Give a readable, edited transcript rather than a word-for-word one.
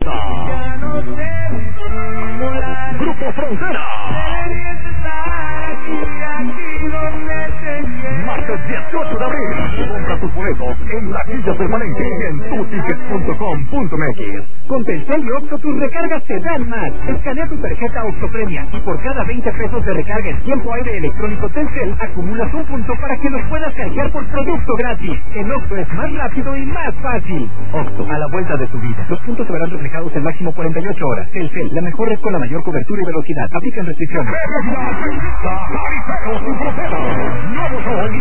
Plaza. Grupo Frontera. Martes 18 de abril. Compra tus boletos en la silla permanente en tutickets.com.mx. Con Telcel y Oxxo tus recargas te dan más. Escanea tu tarjeta Oxxo Premia y por cada 20 pesos de recarga en tiempo aire electrónico Telcel acumulas un punto para que los puedas canjear por producto gratis. En Oxxo es más rápido y más fácil. Oxxo, a la vuelta de tu vida. Los puntos se verán reflejados en máximo 48 horas. Telcel, la mejor red con la mayor cobertura y velocidad. Aplican restricciones. Nuevo show